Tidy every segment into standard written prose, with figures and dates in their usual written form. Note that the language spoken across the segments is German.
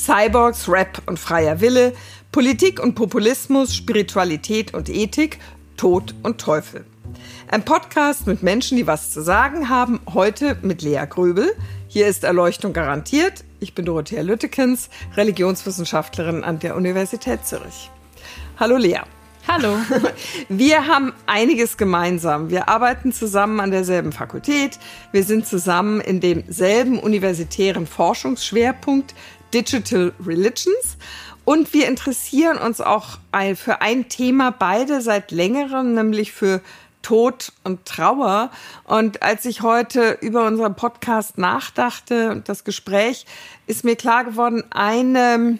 Cyborgs, Rap und freier Wille, Politik und Populismus, Spiritualität und Ethik, Tod und Teufel. Ein Podcast mit Menschen, die was zu sagen haben, heute mit Lea Gröbel. Hier ist Erleuchtung garantiert. Ich bin Dorothea Lüttekens, Religionswissenschaftlerin an der Universität Zürich. Hallo Lea. Hallo. Wir haben einiges gemeinsam. Wir arbeiten zusammen an derselben Fakultät. Wir sind zusammen in demselben universitären Forschungsschwerpunkt Digital Religions. Und wir interessieren uns auch für ein Thema beide seit längerem, nämlich für Tod und Trauer. Und als ich heute über unseren Podcast nachdachte und das Gespräch, ist mir klar geworden, eine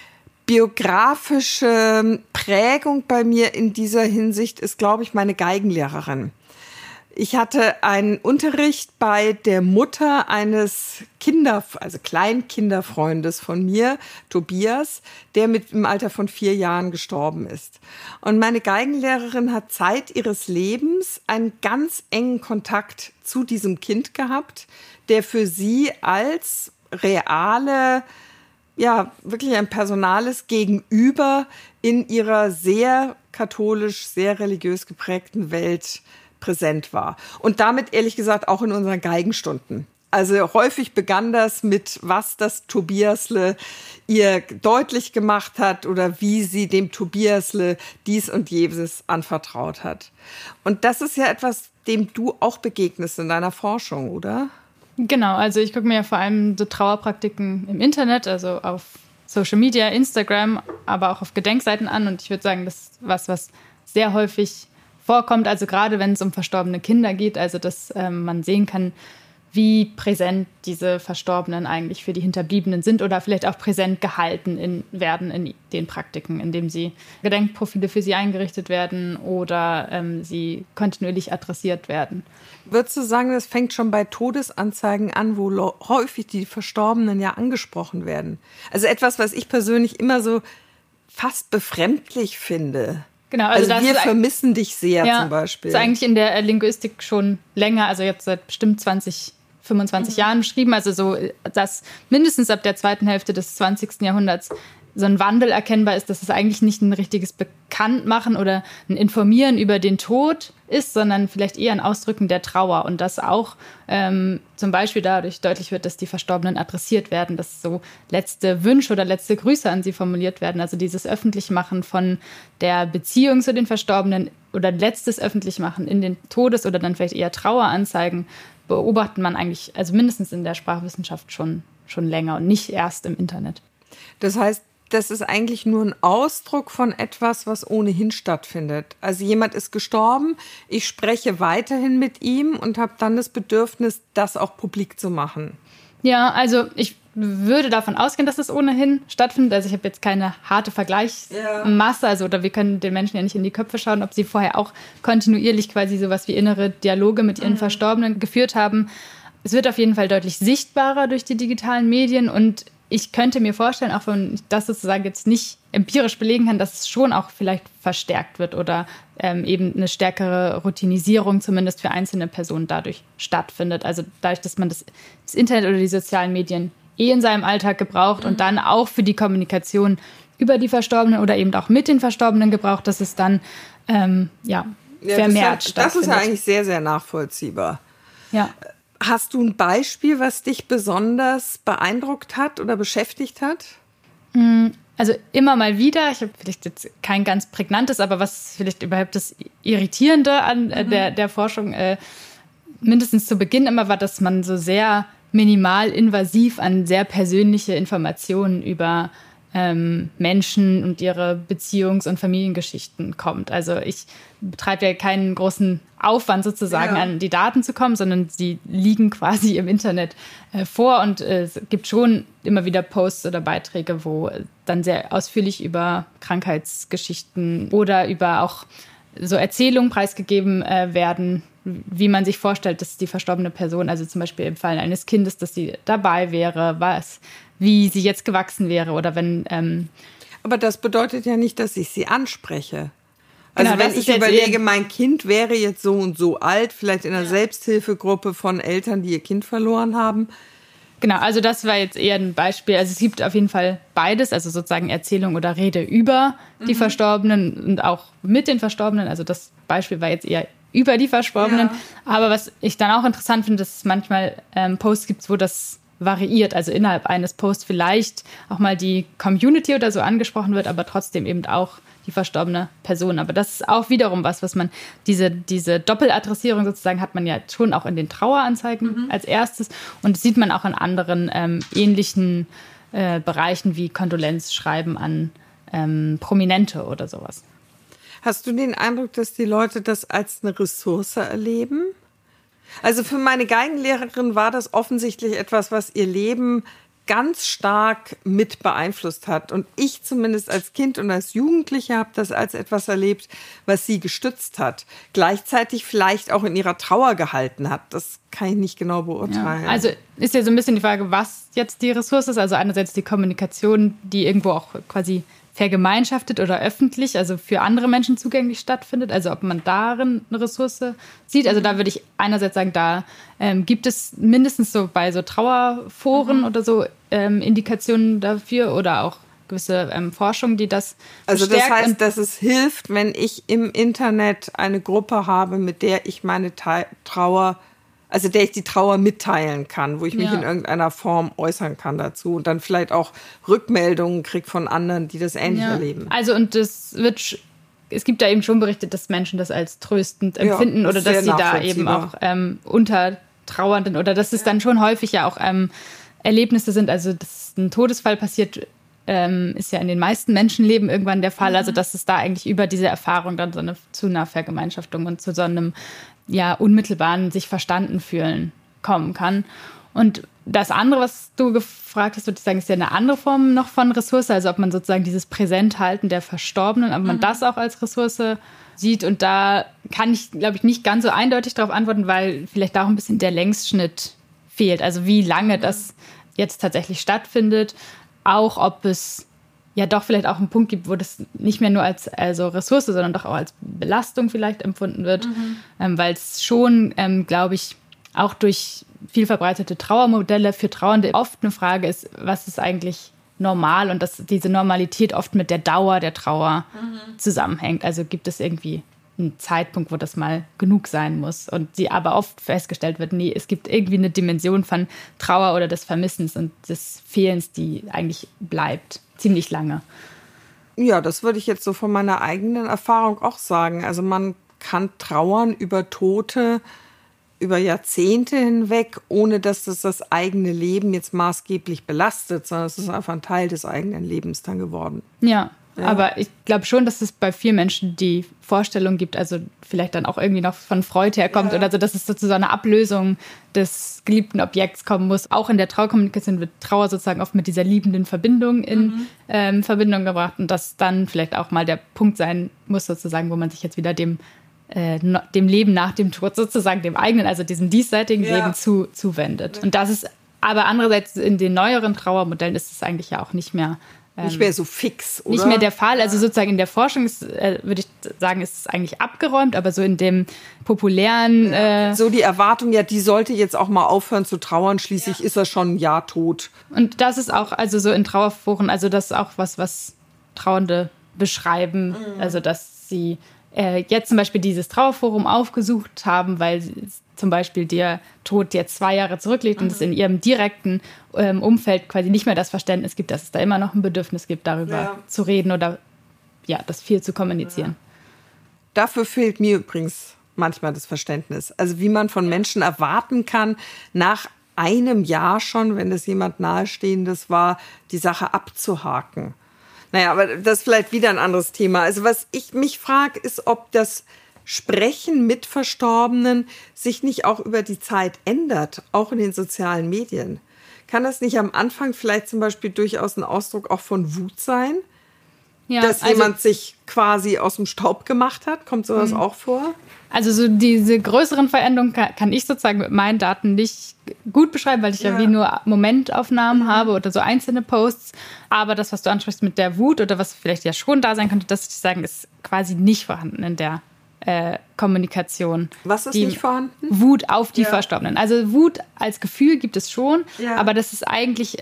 biografische Prägung bei mir in dieser Hinsicht ist, glaube ich, meine Geigenlehrerin. Ich hatte einen Unterricht bei der Mutter eines Kleinkinderfreundes von mir, Tobias, der im Alter von 4 Jahren gestorben ist. Und meine Geigenlehrerin hat Zeit ihres Lebens einen ganz engen Kontakt zu diesem Kind gehabt, der für sie als reale, ja, wirklich ein personales Gegenüber in ihrer sehr katholisch, sehr religiös geprägten Welt präsent war. Und damit, ehrlich gesagt, auch in unseren Geigenstunden. Also häufig begann das mit, was das Tobiasle ihr deutlich gemacht hat oder wie sie dem Tobiasle dies und jenes anvertraut hat. Und das ist ja etwas, dem du auch begegnest in deiner Forschung, oder? Genau, also ich gucke mir ja vor allem so Trauerpraktiken im Internet, also auf Social Media, Instagram, aber auch auf Gedenkseiten an. Und ich würde sagen, das ist was sehr häufig vorkommt, also gerade wenn es um verstorbene Kinder geht, also dass man sehen kann, wie präsent diese Verstorbenen eigentlich für die Hinterbliebenen sind oder vielleicht auch präsent gehalten werden in den Praktiken, indem sie Gedenkprofile für sie eingerichtet werden oder sie kontinuierlich adressiert werden. Würdest du sagen, das fängt schon bei Todesanzeigen an, wo häufig die Verstorbenen ja angesprochen werden? Also etwas, was ich persönlich immer so fast befremdlich finde. Genau, also wir vermissen dich sehr zum Beispiel. Das ist eigentlich in der Linguistik schon länger, also jetzt seit bestimmt 25 Jahren beschrieben. Also so, dass mindestens ab der zweiten Hälfte des 20. Jahrhunderts so ein Wandel erkennbar ist, dass es eigentlich nicht ein richtiges Bekanntmachen oder ein Informieren über den Tod ist, sondern vielleicht eher ein Ausdrücken der Trauer. Und dass auch zum Beispiel dadurch deutlich wird, dass die Verstorbenen adressiert werden, dass so letzte Wünsche oder letzte Grüße an sie formuliert werden. Also dieses Öffentlichmachen von der Beziehung zu den Verstorbenen oder letztes Öffentlichmachen in den Todes- oder dann vielleicht eher Traueranzeigen beobachtet man eigentlich, also mindestens in der Sprachwissenschaft schon länger und nicht erst im Internet. Das heißt, das ist eigentlich nur ein Ausdruck von etwas, was ohnehin stattfindet. Also jemand ist gestorben, ich spreche weiterhin mit ihm und habe dann das Bedürfnis, das auch publik zu machen. Ja, also ich würde davon ausgehen, dass es ohnehin stattfindet. Also ich habe jetzt keine harte Vergleichsmasse, also oder wir können den Menschen ja nicht in die Köpfe schauen, ob sie vorher auch kontinuierlich quasi sowas wie innere Dialoge mit ihren Verstorbenen geführt haben. Es wird auf jeden Fall deutlich sichtbarer durch die digitalen Medien und ich könnte mir vorstellen, auch wenn ich das sozusagen jetzt nicht empirisch belegen kann, dass es schon auch vielleicht verstärkt wird oder eben eine stärkere Routinisierung zumindest für einzelne Personen dadurch stattfindet. Also dadurch, dass man das Internet oder die sozialen Medien in seinem Alltag gebraucht und dann auch für die Kommunikation über die Verstorbenen oder eben auch mit den Verstorbenen gebraucht, dass es dann vermehrt stattfindet. Das ist ja eigentlich sehr, sehr nachvollziehbar. Ja. Hast du ein Beispiel, was dich besonders beeindruckt hat oder beschäftigt hat? Also immer mal wieder, ich habe vielleicht jetzt kein ganz prägnantes, aber was vielleicht überhaupt das Irritierende an der Forschung mindestens zu Beginn immer war, dass man so sehr minimal invasiv an sehr persönliche Informationen über Menschen und ihre Beziehungs- und Familiengeschichten kommt. Also ich betreibe ja keinen großen Aufwand sozusagen, an die Daten zu kommen, sondern sie liegen quasi im Internet vor und es gibt schon immer wieder Posts oder Beiträge, wo dann sehr ausführlich über Krankheitsgeschichten oder über auch so Erzählungen preisgegeben werden, wie man sich vorstellt, dass die verstorbene Person, also zum Beispiel im Fall eines Kindes, dass sie dabei wäre, wie sie jetzt gewachsen wäre oder wenn... Aber das bedeutet ja nicht, dass ich sie anspreche. Also genau, wenn ich überlege, mein Kind wäre jetzt so und so alt, vielleicht in einer Selbsthilfegruppe von Eltern, die ihr Kind verloren haben, Genau, also das war jetzt eher ein Beispiel. Also es gibt auf jeden Fall beides, also sozusagen Erzählung oder Rede über die Verstorbenen und auch mit den Verstorbenen. Also das Beispiel war jetzt eher über die Verstorbenen. Ja. Aber was ich dann auch interessant finde, dass es manchmal Posts gibt, wo das variiert. Also innerhalb eines Posts vielleicht auch mal die Community oder so angesprochen wird, aber trotzdem eben auch die verstorbene Person. Aber das ist auch wiederum was man, diese Doppeladressierung sozusagen hat man ja schon auch in den Traueranzeigen als erstes. Und das sieht man auch in anderen ähnlichen Bereichen wie Kondolenzschreiben an Prominente oder sowas. Hast du den Eindruck, dass die Leute das als eine Ressource erleben? Also für meine Geigenlehrerin war das offensichtlich etwas, was ihr Leben ganz stark mit beeinflusst hat. Und ich zumindest als Kind und als Jugendliche habe das als etwas erlebt, was sie gestützt hat. Gleichzeitig vielleicht auch in ihrer Trauer gehalten hat. Das kann ich nicht genau beurteilen. Ja. Also ist ja so ein bisschen die Frage, was jetzt die Ressource ist. Also einerseits die Kommunikation, die irgendwo auch quasi vergemeinschaftet oder öffentlich, also für andere Menschen zugänglich stattfindet. Also ob man darin eine Ressource sieht. Also da würde ich einerseits sagen, da gibt es mindestens so bei so Trauerforen oder so Indikationen dafür oder auch gewisse Forschung, die das also bestärkt. Das heißt, dass es hilft, wenn ich im Internet eine Gruppe habe, mit der ich meine Trauer, also der ich die Trauer mitteilen kann, wo ich mich in irgendeiner Form äußern kann dazu und dann vielleicht auch Rückmeldungen kriege von anderen, die das ähnlich erleben. Also und es gibt da eben schon Berichte, dass Menschen das als tröstend empfinden oder dass sie da eben auch unter Trauernden oder dass es dann schon häufig ja auch Erlebnisse sind, also dass ein Todesfall passiert, ist ja in den meisten Menschenleben irgendwann der Fall, also dass es da eigentlich über diese Erfahrung dann zu einer Vergemeinschaftung und zu so einem unmittelbaren sich verstanden fühlen kommen kann. Und das andere, was du gefragt hast, würde ich sagen, ist ja eine andere Form noch von Ressource, also ob man sozusagen dieses Präsenthalten der Verstorbenen, ob man das auch als Ressource sieht. Und da kann ich, glaube ich, nicht ganz so eindeutig darauf antworten, weil vielleicht auch ein bisschen der Längsschnitt fehlt. Also wie lange das jetzt tatsächlich stattfindet, auch ob es ja doch vielleicht auch einen Punkt gibt, wo das nicht mehr nur als Ressource, sondern doch auch als Belastung vielleicht empfunden wird, weil es schon, glaube ich, auch durch viel verbreitete Trauermodelle für Trauernde oft eine Frage ist, was ist eigentlich normal und dass diese Normalität oft mit der Dauer der Trauer zusammenhängt. Also gibt es irgendwie einen Zeitpunkt, wo das mal genug sein muss und sie aber oft festgestellt wird, nee, es gibt irgendwie eine Dimension von Trauer oder des Vermissens und des Fehlens, die eigentlich bleibt. Ziemlich lange. Ja, das würde ich jetzt so von meiner eigenen Erfahrung auch sagen. Also man kann trauern über Tote über Jahrzehnte hinweg, ohne dass das eigene Leben jetzt maßgeblich belastet, sondern es ist einfach ein Teil des eigenen Lebens dann geworden. Ja. Aber ich glaube schon, dass es bei vielen Menschen die Vorstellung gibt, also vielleicht dann auch irgendwie noch von Freud herkommt oder so, dass es sozusagen eine Ablösung des geliebten Objekts kommen muss. Auch in der Trauerkommunikation wird Trauer sozusagen oft mit dieser liebenden Verbindung in Verbindung gebracht und dass dann vielleicht auch mal der Punkt sein muss sozusagen, wo man sich jetzt wieder dem Leben nach dem Tod sozusagen, dem eigenen, also diesem diesseitigen Leben zuwendet. Und das ist aber andererseits in den neueren Trauermodellen ist es eigentlich ja auch nicht mehr so fix, oder? Nicht mehr der Fall. Also sozusagen in der Forschung würde ich sagen, ist es eigentlich abgeräumt, aber so in dem populären... so die Erwartung, die sollte jetzt auch mal aufhören zu trauern, schließlich ist er schon ein Jahr tot. Und das ist auch, also so in Trauerforen, also das ist auch was Trauernde beschreiben, also dass sie jetzt zum Beispiel dieses Trauerforum aufgesucht haben, weil zum Beispiel der Tod jetzt 2 Jahre zurückliegt und es in ihrem direkten Umfeld quasi nicht mehr das Verständnis gibt, dass es da immer noch ein Bedürfnis gibt, darüber zu reden oder das viel zu kommunizieren. Dafür fehlt mir übrigens manchmal das Verständnis. Also wie man von Menschen erwarten kann, nach einem Jahr schon, wenn es jemand Nahestehendes war, die Sache abzuhaken. Naja, aber das ist vielleicht wieder ein anderes Thema. Also was ich mich frage, ist, ob das Sprechen mit Verstorbenen sich nicht auch über die Zeit ändert, auch in den sozialen Medien. Kann das nicht am Anfang vielleicht zum Beispiel durchaus ein Ausdruck auch von Wut sein? Ja, dass jemand sich quasi aus dem Staub gemacht hat? Kommt sowas auch vor? Also so diese größeren Veränderungen kann ich sozusagen mit meinen Daten nicht gut beschreiben, weil ich ja wie nur Momentaufnahmen habe oder so einzelne Posts. Aber das, was du ansprichst mit der Wut oder was vielleicht ja schon da sein könnte, das würde ich sagen, ist quasi nicht vorhanden in der Kommunikation. Was ist nicht vorhanden? Wut auf die Verstorbenen. Also Wut als Gefühl gibt es schon, aber das ist eigentlich,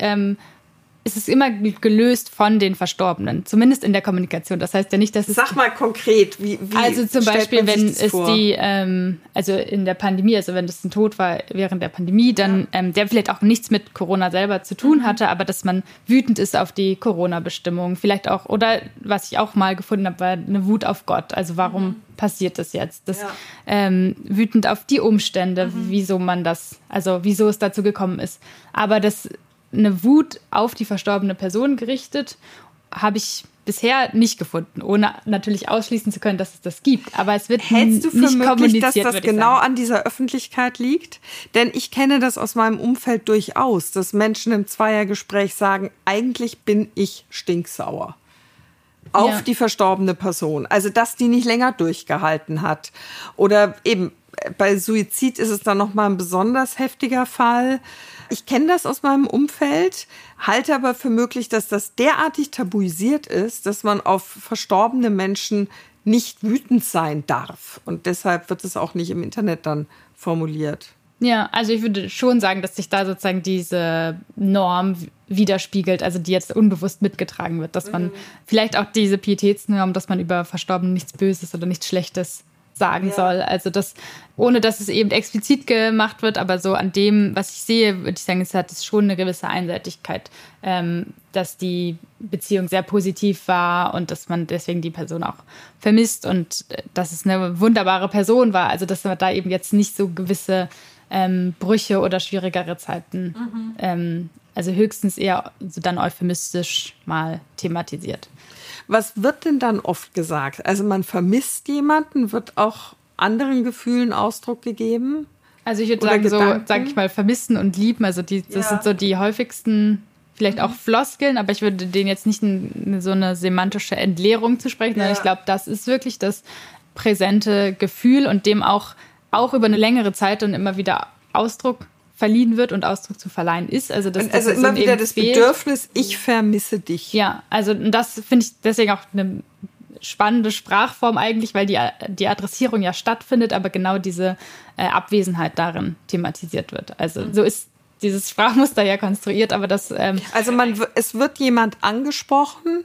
es ist immer gelöst von den Verstorbenen, zumindest in der Kommunikation. Das heißt ja nicht, dass es... Sag mal konkret, wie also zum Beispiel, wenn es vor? Also in der Pandemie, also wenn das ein Tod war während der Pandemie, dann der vielleicht auch nichts mit Corona selber zu tun hatte, aber dass man wütend ist auf die Corona-Bestimmung, vielleicht auch, oder was ich auch mal gefunden habe, war eine Wut auf Gott. Also warum passiert das jetzt? Das wütend auf die Umstände, wieso es dazu gekommen ist. Aber das eine Wut auf die verstorbene Person gerichtet, habe ich bisher nicht gefunden, ohne natürlich ausschließen zu können, dass es das gibt. Aber es wird Hältst du für nicht möglich, dass kommuniziert, das genau an dieser Öffentlichkeit liegt? Denn ich kenne das aus meinem Umfeld durchaus, dass Menschen im Zweiergespräch sagen, eigentlich bin ich stinksauer auf die verstorbene Person. Also, dass die nicht länger durchgehalten hat. Oder eben bei Suizid ist es dann nochmal ein besonders heftiger Fall. Ich kenne das aus meinem Umfeld, halte aber für möglich, dass das derartig tabuisiert ist, dass man auf verstorbene Menschen nicht wütend sein darf. Und deshalb wird es auch nicht im Internet dann formuliert. Ja, also ich würde schon sagen, dass sich da sozusagen diese Norm widerspiegelt, also die jetzt unbewusst mitgetragen wird, dass man vielleicht auch diese Pietätsnorm, dass man über Verstorbene nichts Böses oder nichts Schlechtes sagen soll. Also das, ohne dass es eben explizit gemacht wird, aber so an dem, was ich sehe, würde ich sagen, es hat es schon eine gewisse Einseitigkeit, dass die Beziehung sehr positiv war und dass man deswegen die Person auch vermisst und dass es eine wunderbare Person war. Also dass man da eben jetzt nicht so gewisse Brüche oder schwierigere Zeiten, also höchstens eher so dann euphemistisch mal thematisiert. Was wird denn dann oft gesagt? Also man vermisst jemanden, wird auch anderen Gefühlen Ausdruck gegeben? Also ich würde sagen, so, sag ich mal, vermissen und lieben, also das sind so die häufigsten, vielleicht auch Floskeln, aber ich würde denen jetzt nicht so eine semantische Entleerung zu sprechen, sondern ich glaube, das ist wirklich das präsente Gefühl und dem auch über eine längere Zeit dann immer wieder Ausdruck verliehen wird und Ausdruck zu verleihen ist. Also, das immer wieder das Bedürfnis, ich vermisse dich. Ja, also das finde ich deswegen auch eine spannende Sprachform eigentlich, weil die Adressierung ja stattfindet, aber genau diese Abwesenheit darin thematisiert wird. Also so ist dieses Sprachmuster ja konstruiert, aber das... Also es wird jemand angesprochen,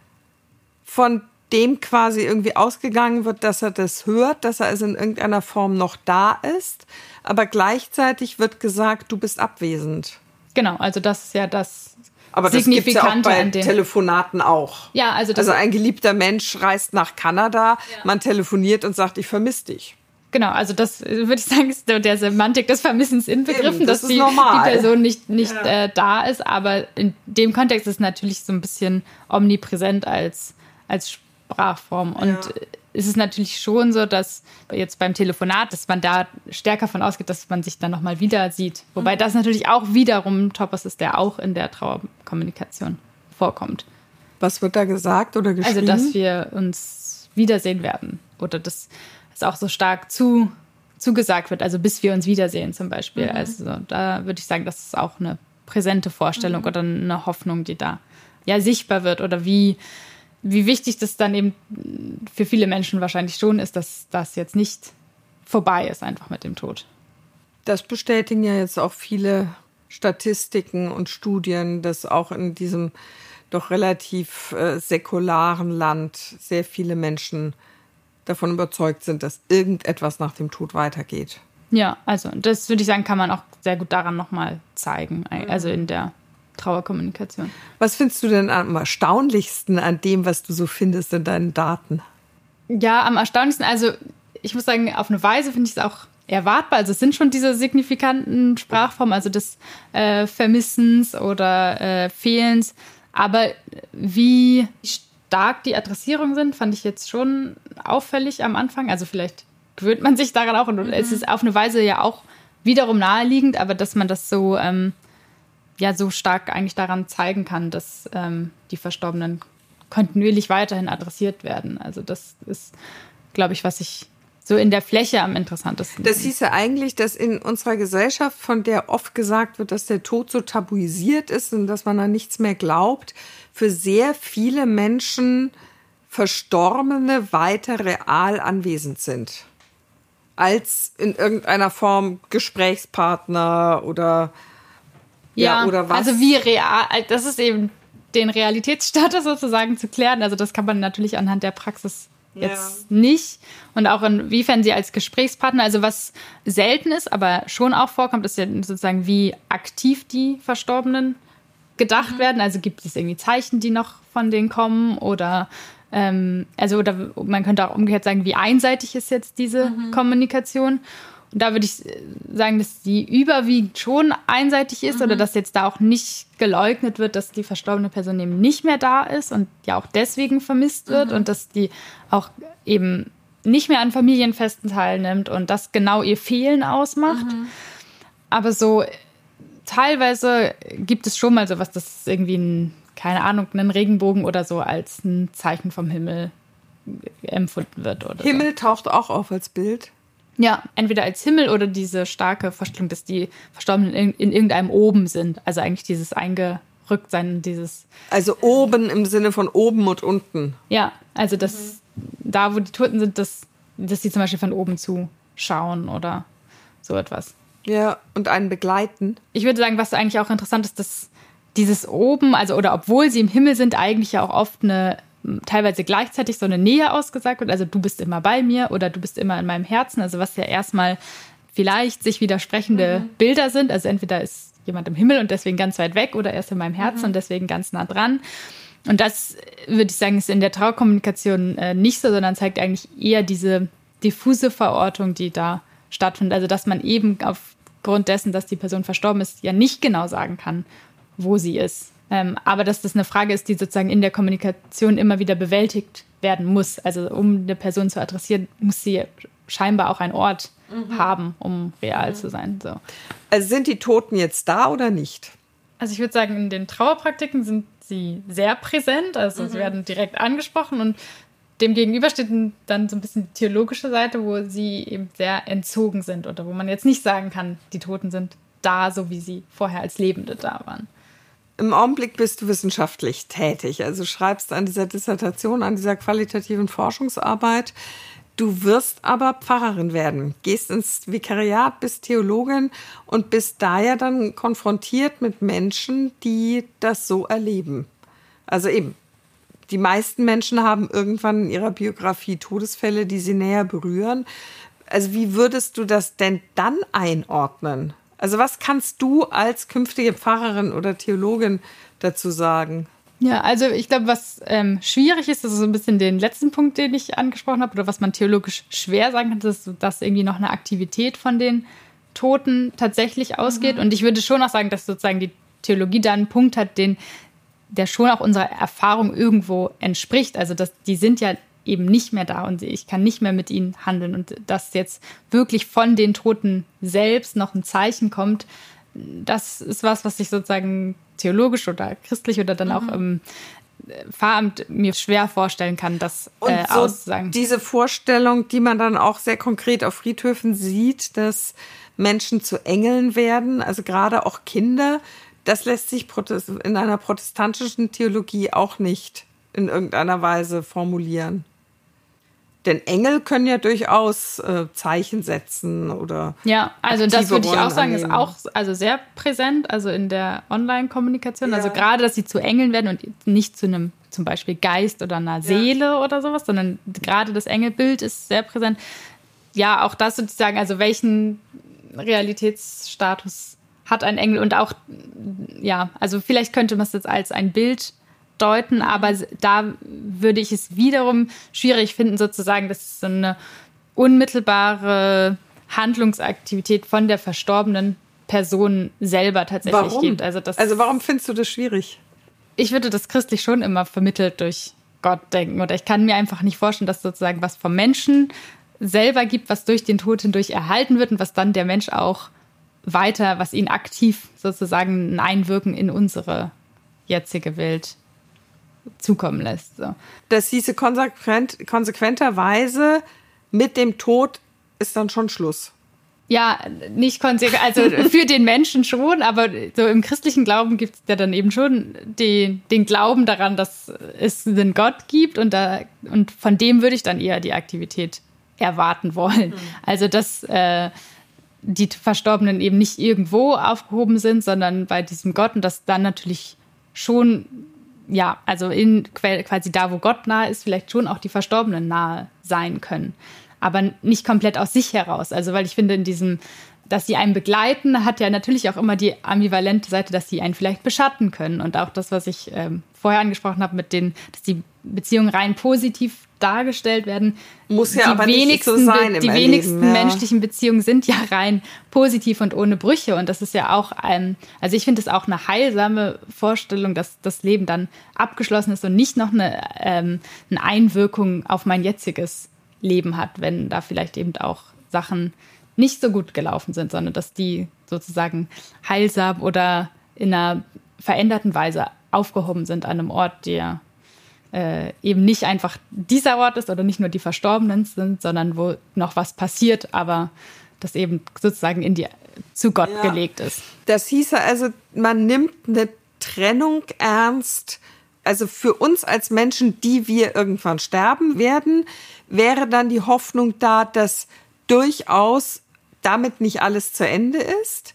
von dem quasi irgendwie ausgegangen wird, dass er das hört, dass er also in irgendeiner Form noch da ist, aber gleichzeitig wird gesagt, du bist abwesend. Genau, also das ist ja das aber das gibt es ja auch bei Telefonaten auch. Ja, also ein geliebter Mensch reist nach Kanada, man telefoniert und sagt, ich vermisse dich. Genau, also das würde ich sagen, ist der Semantik des Vermissens inbegriffen, dass die Person nicht da ist, aber in dem Kontext ist es natürlich so ein bisschen omnipräsent als Sprachform. Und es ist natürlich schon so, dass jetzt beim Telefonat, dass man da stärker von ausgeht, dass man sich dann nochmal wieder sieht. Wobei das natürlich auch wiederum ein Topos ist, der auch in der Trauerkommunikation vorkommt. Was wird da gesagt oder geschrieben? Also, dass wir uns wiedersehen werden. Oder dass es auch so stark zugesagt wird, also bis wir uns wiedersehen zum Beispiel. Also da würde ich sagen, das ist auch eine präsente Vorstellung oder eine Hoffnung, die da sichtbar wird. Oder wie wichtig das dann eben für viele Menschen wahrscheinlich schon ist, dass das jetzt nicht vorbei ist einfach mit dem Tod. Das bestätigen ja jetzt auch viele Statistiken und Studien, dass auch in diesem doch relativ säkularen Land sehr viele Menschen davon überzeugt sind, dass irgendetwas nach dem Tod weitergeht. Ja, also das würde ich sagen, kann man auch sehr gut daran nochmal zeigen, also in der Trauerkommunikation. Was findest du denn am erstaunlichsten an dem, was du so findest in deinen Daten? Ja, am erstaunlichsten, also ich muss sagen, auf eine Weise finde ich es auch erwartbar. Also es sind schon diese signifikanten Sprachformen, also des Vermissens oder Fehlens. Aber wie stark die Adressierungen sind, fand ich jetzt schon auffällig am Anfang. Also vielleicht gewöhnt man sich daran auch. Und es ist auf eine Weise ja auch wiederum naheliegend, aber dass man das so so stark eigentlich daran zeigen kann, dass die Verstorbenen kontinuierlich weiterhin adressiert werden. Also das ist, glaube ich, was ich so in der Fläche am interessantesten Das hieße eigentlich, dass in unserer Gesellschaft, von der oft gesagt wird, dass der Tod so tabuisiert ist und dass man an nichts mehr glaubt, für sehr viele Menschen Verstorbene weiter real anwesend sind. Als in irgendeiner Form Gesprächspartner oder oder was. Also wie real, das ist eben den Realitätsstatus sozusagen zu klären. Also das kann man natürlich anhand der Praxis jetzt nicht. Und auch inwiefern sie als Gesprächspartner, also was selten ist, aber schon auch vorkommt, ist ja sozusagen, wie aktiv die Verstorbenen gedacht werden. Also gibt es irgendwie Zeichen, die noch von denen kommen oder oder man könnte auch umgekehrt sagen, wie einseitig ist jetzt diese Kommunikation. Und da würde ich sagen, dass die überwiegend schon einseitig ist oder dass jetzt da auch nicht geleugnet wird, dass die verstorbene Person eben nicht mehr da ist und ja auch deswegen vermisst wird und dass die auch eben nicht mehr an Familienfesten teilnimmt und das genau ihr Fehlen ausmacht. Aber so teilweise gibt es schon mal sowas, dass irgendwie einen Regenbogen oder so als ein Zeichen vom Himmel empfunden wird. Oder Himmel taucht auch auf als Bild. Ja, entweder als Himmel oder diese starke Vorstellung, dass die Verstorbenen in irgendeinem oben sind. Also eigentlich dieses Eingerücktsein, dieses... Also oben im Sinne von oben und unten. Ja, also dass da, wo die Toten sind, dass die zum Beispiel von oben zuschauen oder so etwas. Ja, und einen begleiten. Ich würde sagen, was eigentlich auch interessant ist, dass dieses oben, also oder obwohl sie im Himmel sind, eigentlich ja auch oft teilweise gleichzeitig so eine Nähe ausgesagt wird. Also du bist immer bei mir oder du bist immer in meinem Herzen. Also was ja erstmal vielleicht sich widersprechende Bilder sind. Also entweder ist jemand im Himmel und deswegen ganz weit weg oder er ist in meinem Herzen und deswegen ganz nah dran. Und das, würde ich sagen, ist in der Trauerkommunikation nicht so, sondern zeigt eigentlich eher diese diffuse Verortung, die da stattfindet. Also dass man eben aufgrund dessen, dass die Person verstorben ist, ja nicht genau sagen kann, wo sie ist. Aber dass das eine Frage ist, die sozusagen in der Kommunikation immer wieder bewältigt werden muss. Also um eine Person zu adressieren, muss sie scheinbar auch einen Ort haben, um real zu sein. So. Also sind die Toten jetzt da oder nicht? Also ich würde sagen, in den Trauerpraktiken sind sie sehr präsent. Also sie werden direkt angesprochen und dem gegenüber steht dann so ein bisschen die theologische Seite, wo sie eben sehr entzogen sind oder wo man jetzt nicht sagen kann, die Toten sind da, so wie sie vorher als Lebende da waren. Im Augenblick bist du wissenschaftlich tätig, also schreibst an dieser Dissertation, an dieser qualitativen Forschungsarbeit. Du wirst aber Pfarrerin werden, gehst ins Vikariat, bist Theologin und bist da ja dann konfrontiert mit Menschen, die das so erleben. Also eben, die meisten Menschen haben irgendwann in ihrer Biografie Todesfälle, die sie näher berühren. Also wie würdest du das denn dann einordnen? Also was kannst du als künftige Pfarrerin oder Theologin dazu sagen? Ja, also ich glaube, was schwierig ist, das ist so ein bisschen den letzten Punkt, den ich angesprochen habe, oder was man theologisch schwer sagen kann, dass irgendwie noch eine Aktivität von den Toten tatsächlich ausgeht. Und ich würde schon auch sagen, dass sozusagen die Theologie da einen Punkt hat, der schon auch unserer Erfahrung irgendwo entspricht. Also die sind ja eben nicht mehr da und ich kann nicht mehr mit ihnen handeln. Und dass jetzt wirklich von den Toten selbst noch ein Zeichen kommt, das ist was ich sozusagen theologisch oder christlich oder dann auch im Pfarramt mir schwer vorstellen kann, das auszusagen. Diese Vorstellung, die man dann auch sehr konkret auf Friedhöfen sieht, dass Menschen zu Engeln werden, also gerade auch Kinder, das lässt sich in einer protestantischen Theologie auch nicht in irgendeiner Weise formulieren. Denn Engel können ja durchaus Zeichen setzen oder ja, also das würde ich auch sagen, annehmen. Ist auch also sehr präsent, also in der Online-Kommunikation. Ja. Also gerade, dass sie zu Engeln werden und nicht zu einem zum Beispiel Geist oder einer Seele oder sowas, sondern gerade das Engelbild ist sehr präsent. Ja, auch das sozusagen, also welchen Realitätsstatus hat ein Engel und auch, ja, also vielleicht könnte man es jetzt als ein Bild deuten, aber da würde ich es wiederum schwierig finden, sozusagen, dass es so eine unmittelbare Handlungsaktivität von der verstorbenen Person selber tatsächlich gibt. Also warum findest du das schwierig? Ich würde das christlich schon immer vermittelt durch Gott denken. Oder ich kann mir einfach nicht vorstellen, dass sozusagen was vom Menschen selber gibt, was durch den Tod hindurch erhalten wird und was dann der Mensch auch weiter, was ihn aktiv sozusagen ein Einwirken in unsere jetzige Welt zukommen lässt. So. Das hieße konsequenterweise, mit dem Tod ist dann schon Schluss. Ja, nicht konsequent, also für den Menschen schon, aber so im christlichen Glauben gibt es ja dann eben schon den Glauben daran, dass es einen Gott gibt und von dem würde ich dann eher die Aktivität erwarten wollen. Also, dass die Verstorbenen eben nicht irgendwo aufgehoben sind, sondern bei diesem Gott und dass dann natürlich schon, ja, also quasi da, wo Gott nahe ist, vielleicht schon auch die Verstorbenen nahe sein können. Aber nicht komplett aus sich heraus. Also, weil ich finde, in diesem, dass sie einen begleiten, hat ja natürlich auch immer die ambivalente Seite, dass sie einen vielleicht beschatten können. Und auch das, was ich vorher angesprochen habe, dass die Beziehungen rein positiv dargestellt werden. Muss ja aber nicht so sein im Die Erleben, wenigsten menschlichen Beziehungen sind ja rein positiv und ohne Brüche. Und das ist ja auch also ich finde es auch eine heilsame Vorstellung, dass das Leben dann abgeschlossen ist und nicht noch eine Einwirkung auf mein jetziges Leben hat, wenn da vielleicht eben auch Sachen nicht so gut gelaufen sind, sondern dass die sozusagen heilsam oder in einer veränderten Weise aufgehoben sind an einem Ort, der eben nicht einfach dieser Ort ist oder nicht nur die Verstorbenen sind, sondern wo noch was passiert, aber das eben sozusagen zu Gott gelegt ist. Das hieße also, man nimmt eine Trennung ernst. Also für uns als Menschen, die wir irgendwann sterben werden, wäre dann die Hoffnung da, dass durchaus damit nicht alles zu Ende ist.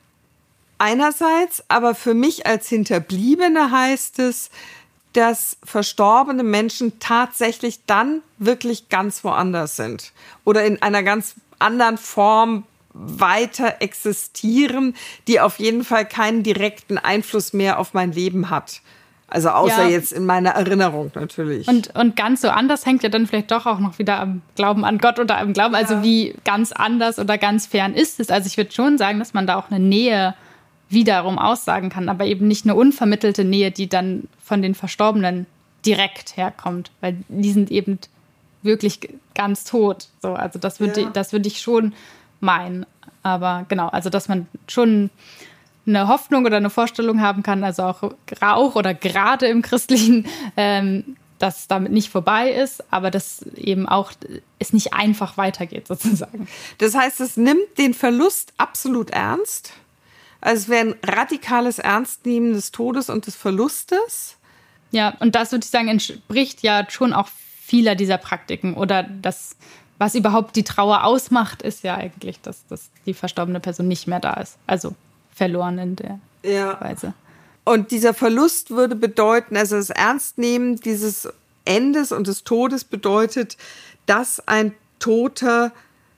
Einerseits, aber für mich als Hinterbliebene heißt es, dass verstorbene Menschen tatsächlich dann wirklich ganz woanders sind oder in einer ganz anderen Form weiter existieren, die auf jeden Fall keinen direkten Einfluss mehr auf mein Leben hat. Also außer jetzt in meiner Erinnerung natürlich. Und ganz so anders hängt ja dann vielleicht doch auch noch wieder am Glauben an Gott oder am Glauben, also wie ganz anders oder ganz fern ist es. Also ich würde schon sagen, dass man da auch eine Nähe wiederum aussagen kann, aber eben nicht eine unvermittelte Nähe, die dann von den Verstorbenen direkt herkommt, weil die sind eben wirklich ganz tot. So, also das würde ich schon meinen. Aber genau, also dass man schon eine Hoffnung oder eine Vorstellung haben kann, also auch oder gerade im Christlichen, dass es damit nicht vorbei ist, aber dass eben auch es nicht einfach weitergeht sozusagen. Das heißt, es nimmt den Verlust absolut ernst. Also es wäre ein radikales Ernstnehmen des Todes und des Verlustes. Ja, und das würde ich sagen, entspricht ja schon auch vieler dieser Praktiken. Oder das, was überhaupt die Trauer ausmacht, ist ja eigentlich, dass die verstorbene Person nicht mehr da ist. Also verloren in der Weise. Und dieser Verlust würde bedeuten, also das Ernstnehmen dieses Endes und des Todes bedeutet, dass ein Toter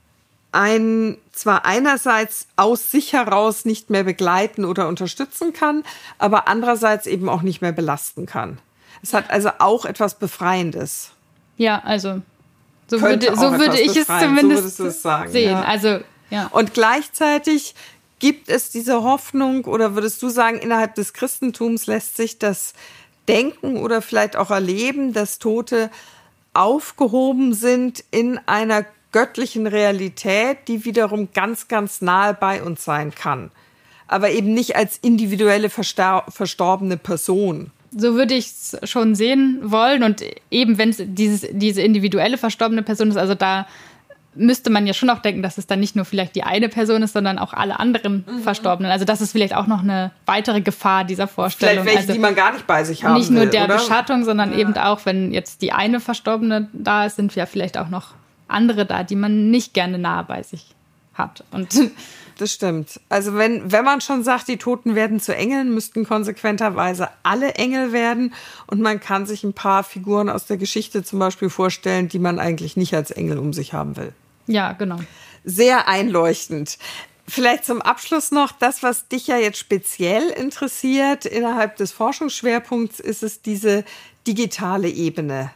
einen zwar einerseits aus sich heraus nicht mehr begleiten oder unterstützen kann, aber andererseits eben auch nicht mehr belasten kann. Es hat also auch etwas Befreiendes. Ja, also so würde ich es zumindest sagen, sehen. Ja. Also, ja. Und gleichzeitig gibt es diese Hoffnung, oder würdest du sagen, innerhalb des Christentums lässt sich das denken oder vielleicht auch erleben, dass Tote aufgehoben sind in einer göttlichen Realität, die wiederum ganz, ganz nahe bei uns sein kann. Aber eben nicht als individuelle verstorbene Person. So würde ich es schon sehen wollen. Und eben, wenn es diese individuelle verstorbene Person ist, also da müsste man ja schon auch denken, dass es dann nicht nur vielleicht die eine Person ist, sondern auch alle anderen Verstorbenen. Also das ist vielleicht auch noch eine weitere Gefahr dieser Vorstellung. Vielleicht welche, die man gar nicht bei sich haben will, nicht nur der oder? Beschattung, sondern eben auch, wenn jetzt die eine Verstorbene da ist, sind ja vielleicht auch noch andere da, die man nicht gerne nahe bei sich hat. Und das stimmt. Also wenn man schon sagt, die Toten werden zu Engeln, müssten konsequenterweise alle Engel werden. Und man kann sich ein paar Figuren aus der Geschichte zum Beispiel vorstellen, die man eigentlich nicht als Engel um sich haben will. Ja, genau. Sehr einleuchtend. Vielleicht zum Abschluss noch, das, was dich ja jetzt speziell interessiert innerhalb des Forschungsschwerpunkts, ist es diese digitale Ebene.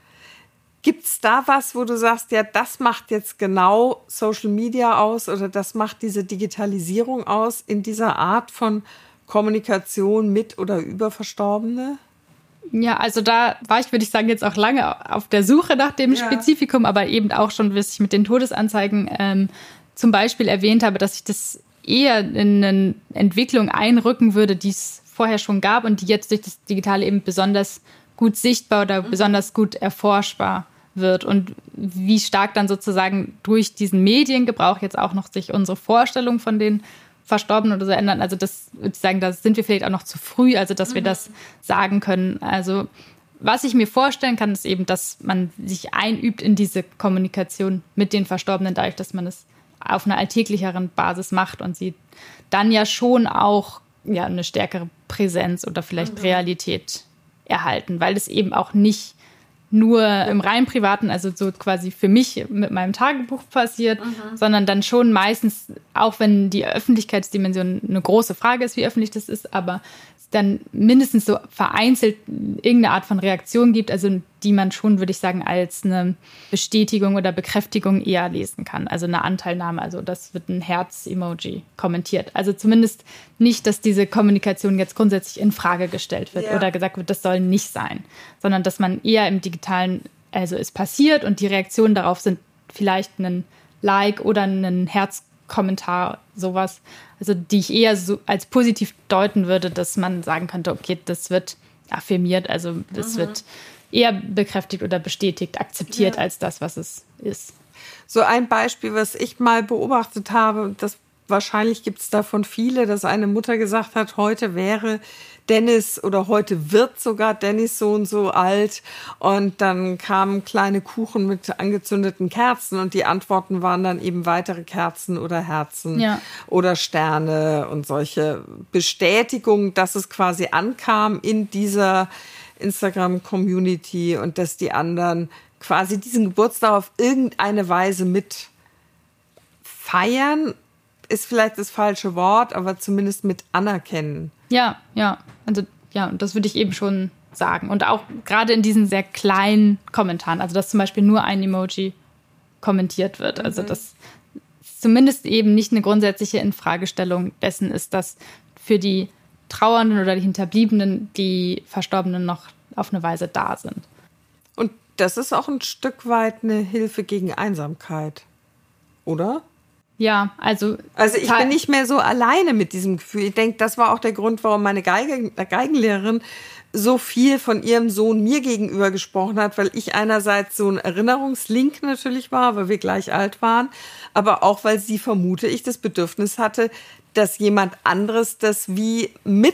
Gibt es da was, wo du sagst, ja, das macht jetzt genau Social Media aus oder das macht diese Digitalisierung aus in dieser Art von Kommunikation mit oder über Verstorbene? Ja, also da war ich, würde ich sagen, jetzt auch lange auf der Suche nach dem Spezifikum, aber eben auch schon, bis ich mit den Todesanzeigen zum Beispiel erwähnt habe, dass ich das eher in eine Entwicklung einrücken würde, die es vorher schon gab und die jetzt durch das Digitale eben besonders gut sichtbar oder besonders gut erforschbar wird und wie stark dann sozusagen durch diesen Mediengebrauch jetzt auch noch sich unsere Vorstellung von den Verstorbenen oder so ändern. Also das würde ich sagen, da sind wir vielleicht auch noch zu früh, also dass wir das sagen können. Also was ich mir vorstellen kann, ist eben, dass man sich einübt in diese Kommunikation mit den Verstorbenen, dadurch, dass man es auf einer alltäglicheren Basis macht und sie dann ja schon auch eine stärkere Präsenz oder vielleicht Realität erhalten, weil es eben auch nicht nur im rein privaten, also so quasi für mich mit meinem Tagebuch passiert, sondern dann schon meistens, auch wenn die Öffentlichkeitsdimension eine große Frage ist, wie öffentlich das ist, aber dann mindestens so vereinzelt irgendeine Art von Reaktion gibt, also die man schon, würde ich sagen, als eine Bestätigung oder Bekräftigung eher lesen kann. Also eine Anteilnahme, also das wird ein Herz-Emoji kommentiert. Also zumindest nicht, dass diese Kommunikation jetzt grundsätzlich in Frage gestellt wird oder gesagt wird, das soll nicht sein, sondern dass man eher im Digitalen, also es passiert und die Reaktionen darauf sind vielleicht ein Like oder ein Herzkommentar, sowas. Also die ich eher so als positiv deuten würde, dass man sagen könnte, okay, das wird affirmiert, also das wird eher bekräftigt oder bestätigt, akzeptiert als das, was es ist. So ein Beispiel, was ich mal beobachtet habe, das wahrscheinlich gibt es davon viele, dass eine Mutter gesagt hat, heute wäre Dennis oder heute wird sogar Dennis so und so alt. Und dann kamen kleine Kuchen mit angezündeten Kerzen und die Antworten waren dann eben weitere Kerzen oder Herzen oder Sterne und solche Bestätigungen, dass es quasi ankam in dieser Instagram-Community und dass die anderen quasi diesen Geburtstag auf irgendeine Weise mit feiern, ist vielleicht das falsche Wort, aber zumindest mit anerkennen. Ja, also und das würde ich eben schon sagen. Und auch gerade in diesen sehr kleinen Kommentaren, also dass zum Beispiel nur ein Emoji kommentiert wird. Also dass zumindest eben nicht eine grundsätzliche Infragestellung dessen ist, dass für die Trauernden oder die Hinterbliebenen die Verstorbenen noch auf eine Weise da sind. Und das ist auch ein Stück weit eine Hilfe gegen Einsamkeit, oder? Ja, also ich bin nicht mehr so alleine mit diesem Gefühl. Ich denke, das war auch der Grund, warum meine Geigenlehrerin so viel von ihrem Sohn mir gegenüber gesprochen hat, weil ich einerseits so ein Erinnerungslink natürlich war, weil wir gleich alt waren, aber auch, weil sie, vermute ich, das Bedürfnis hatte, dass jemand anderes das wie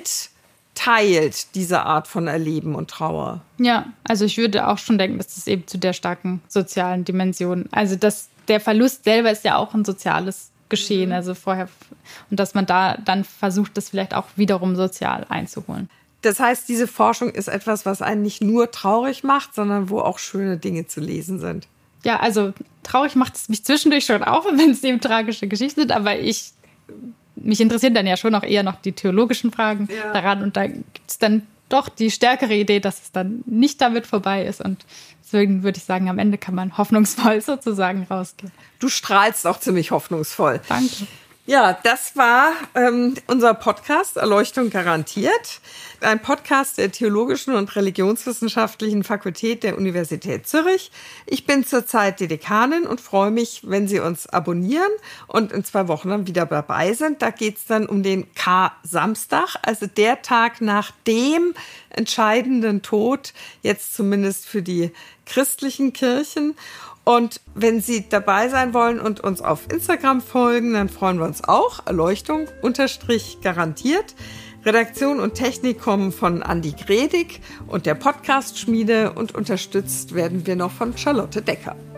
mitteilt, diese Art von Erleben und Trauer. Ja, also ich würde auch schon denken, dass das eben zu der starken sozialen Dimension, also der Verlust selber ist ja auch ein soziales Geschehen, also vorher, und dass man da dann versucht, das vielleicht auch wiederum sozial einzuholen. Das heißt, diese Forschung ist etwas, was einen nicht nur traurig macht, sondern wo auch schöne Dinge zu lesen sind. Ja, also traurig macht es mich zwischendurch schon auch, wenn es eben tragische Geschichten sind, aber mich interessieren dann ja schon auch eher noch die theologischen Fragen daran und da gibt es dann doch die stärkere Idee, dass es dann nicht damit vorbei ist und deswegen würde ich sagen, am Ende kann man hoffnungsvoll sozusagen rausgehen. Du strahlst auch ziemlich hoffnungsvoll. Danke. Ja, das war unser Podcast Erleuchtung garantiert. Ein Podcast der Theologischen und Religionswissenschaftlichen Fakultät der Universität Zürich. Ich bin zurzeit die Dekanin und freue mich, wenn Sie uns abonnieren und in 2 Wochen dann wieder dabei sind. Da geht es dann um den Kar-Samstag, also der Tag nach dem entscheidenden Tod, jetzt zumindest für die christlichen Kirchen. Und wenn Sie dabei sein wollen und uns auf Instagram folgen, dann freuen wir uns auch. Erleuchtung_garantiert. Redaktion und Technik kommen von Andi Gredig und der Podcast-Schmiede und unterstützt werden wir noch von Charlotte Decker.